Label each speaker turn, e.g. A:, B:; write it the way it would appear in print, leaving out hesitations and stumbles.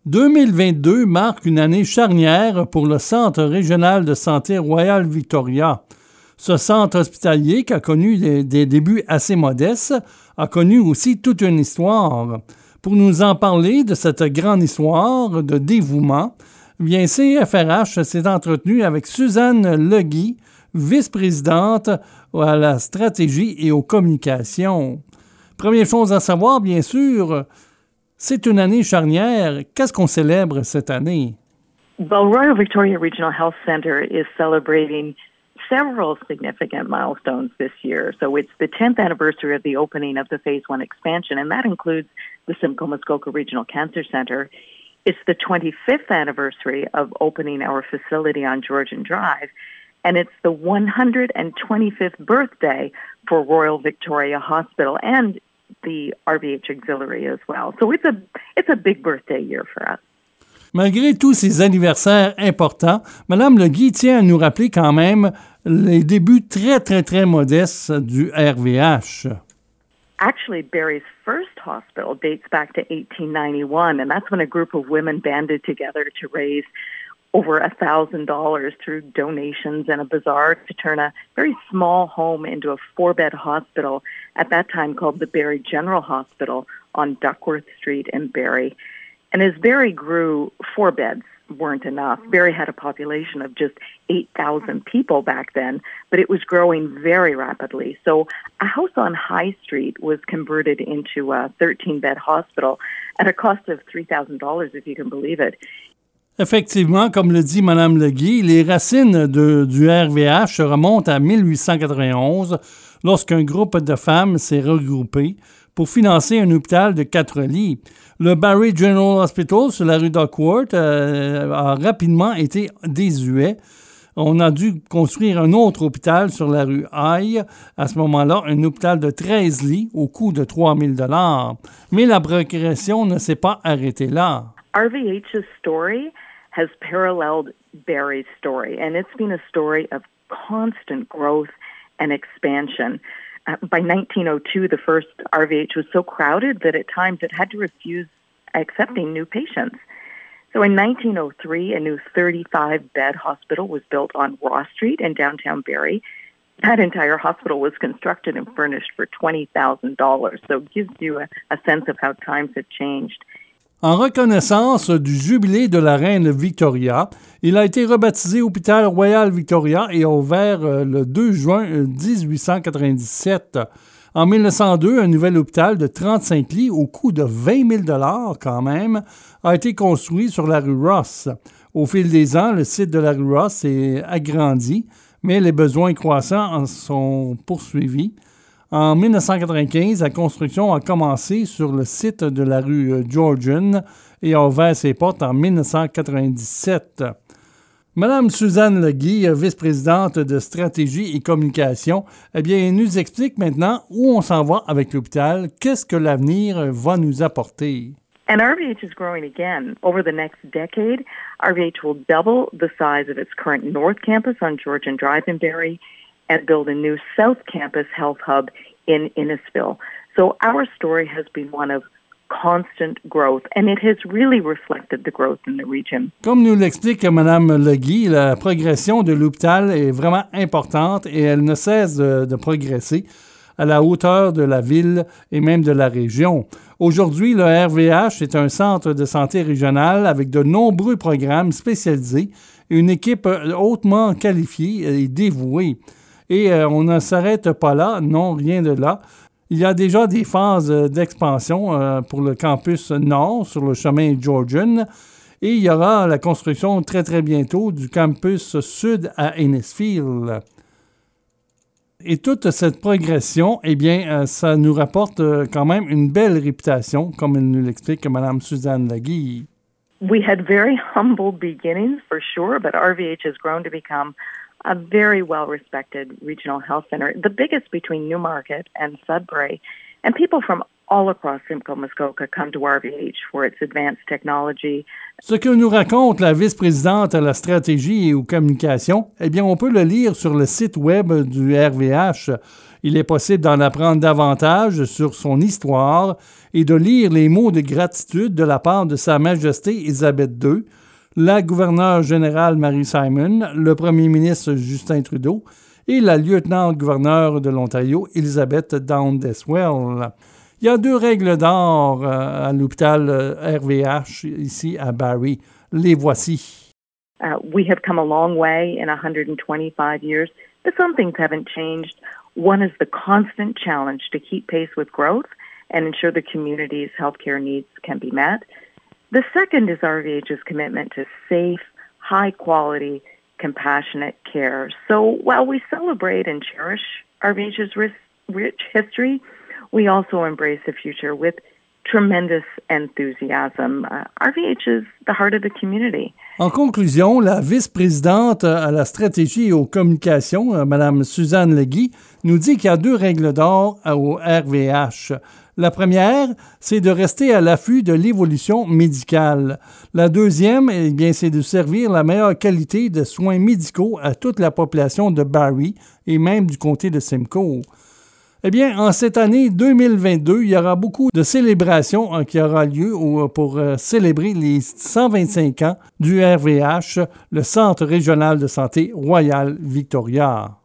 A: 2022 marque une année charnière pour le Centre régional de santé Royal Victoria. Ce centre hospitalier, qui a connu des débuts assez modestes, a connu aussi toute une histoire. Pour nous en parler de cette grande histoire de dévouement, bien, CFRH s'est entretenu avec Suzanne Legui, vice-présidente à la stratégie et aux communications. Première chose à savoir, bien sûr, c'est une année charnière. Qu'est-ce qu'on célèbre cette année?
B: Well, Royal Victoria Regional Health Centre is celebrating several significant milestones this year. So it's the 10th anniversary of the opening of the Phase 1 expansion, and that includes the Simcoe Muskoka Regional Cancer Centre. It's the 25th anniversary of opening our facility on Georgian Drive, and it's the 125th birthday for Royal Victoria Hospital and the RVH Auxiliary as well. So it's a big birthday year for us.
A: Malgré tous ces anniversaires importants, Mme Legui tient à nous rappeler quand même les débuts très, très, très modestes du RVH.
B: Actually, Barrie's first hospital dates back to 1891, and that's when a group of women banded together to raise over $1,000 through donations and a bazaar to turn a very small home into a 4-bed hospital at that time called the Barrie General Hospital on Duckworth Street in Barrie. And as Barrie grew, 4 beds weren't enough. Barrie had a population of just 8,000 people back then, but it was growing very rapidly. So a house on High Street was converted into a 13-bed hospital at a cost of $3,000, if you can believe it.
A: Effectivement, comme le dit Mme Legui, les racines du RVH remontent à 1891, lorsqu'un groupe de femmes s'est regroupé pour financer un hôpital de 4 lits. Le Barrie General Hospital sur la rue Duckworth a rapidement été désuet. On a dû construire un autre hôpital sur la rue High. À ce moment-là, un hôpital de 13 lits au coût de 3 000 $. Mais la progression ne s'est pas arrêtée là.
B: RVH's story has paralleled Barrie's story, and it's been a story of constant growth and expansion. By 1902, the first RVH was so crowded that at times it had to refuse accepting new patients. So in 1903, a new 35-bed hospital was built on Ross Street in downtown Barrie. That entire hospital was constructed and furnished for $20,000. So it gives you a sense of how times have changed.
A: En reconnaissance du jubilé de la reine Victoria, il a été rebaptisé Hôpital Royal Victoria et a ouvert le 2 juin 1897. En 1902, un nouvel hôpital de 35 lits au coût de 20 000 $ quand même a été construit sur la rue Ross. Au fil des ans, le site de la rue Ross s'est agrandi, mais les besoins croissants en sont poursuivis. En 1995, la construction a commencé sur le site de la rue Georgian et a ouvert ses portes en 1997. Madame Suzanne Legui, vice-présidente de stratégie et communication, eh bien, nous explique maintenant où on s'en va avec l'hôpital, qu'est-ce que l'avenir va nous apporter.
B: And RVH is growing again. Over the next decade, RVH will double the size of its current North Campus on Georgian Drive in Barrie and build a new South Campus health hub in Innisfil. So our story has been one of constant growth, and it has really reflected the growth in the region.
A: Comme nous l'explique Mme Legui, la progression de l'hôpital est vraiment importante et elle ne cesse de progresser à la hauteur de la ville et même de la région. Aujourd'hui, le RVH est un centre de santé régional avec de nombreux programmes spécialisés et une équipe hautement qualifiée et dévouée. Et on ne s'arrête pas là, non, rien de là. Il y a déjà des phases d'expansion pour le campus nord sur le chemin Georgian et il y aura la construction très, très bientôt du campus sud à Innisfil. Et toute cette progression, eh bien, ça nous rapporte quand même une belle réputation, comme nous l'explique Mme Suzanne Legui.
B: We had very humble beginnings, for sure, but RVH has grown to become a very well-respected regional health center, the biggest between Newmarket and Sudbury. And people from all across Simcoe Muskoka come to RVH for its advanced technology.
A: Ce que nous raconte la vice-présidente à la stratégie et aux communications, eh bien, on peut le lire sur le site web du RVH. Il est possible d'en apprendre davantage sur son histoire et de lire les mots de gratitude de la part de Sa Majesté Élisabeth II, la gouverneure générale Mary Simon, le premier ministre Justin Trudeau et la lieutenant-gouverneure de l'Ontario, Elizabeth Dowdeswell. Il y a 2 règles d'or à l'hôpital RVH ici à Barrie. Les voici.
B: We have come a long way in 125 years, but some things haven't changed. One is the constant challenge to keep pace with growth and ensure the community's healthcare needs can be met. The second is RVH's commitment to safe, high-quality, compassionate care. So while we celebrate and cherish RVH's rich history, we also embrace the future with tremendous enthusiasm. RVH is the heart of the community.
A: En conclusion, la vice-présidente à la stratégie et aux communications, Mme Suzanne Legui, nous dit qu'il y a 2 règles d'or au RVH. La première, c'est de rester à l'affût de l'évolution médicale. La deuxième, eh bien, c'est de servir la meilleure qualité de soins médicaux à toute la population de Barrie et même du comté de Simcoe. Eh bien, en cette année 2022, il y aura beaucoup de célébrations qui aura lieu pour célébrer les 125 ans du RVH, le Centre régional de santé Royal Victoria.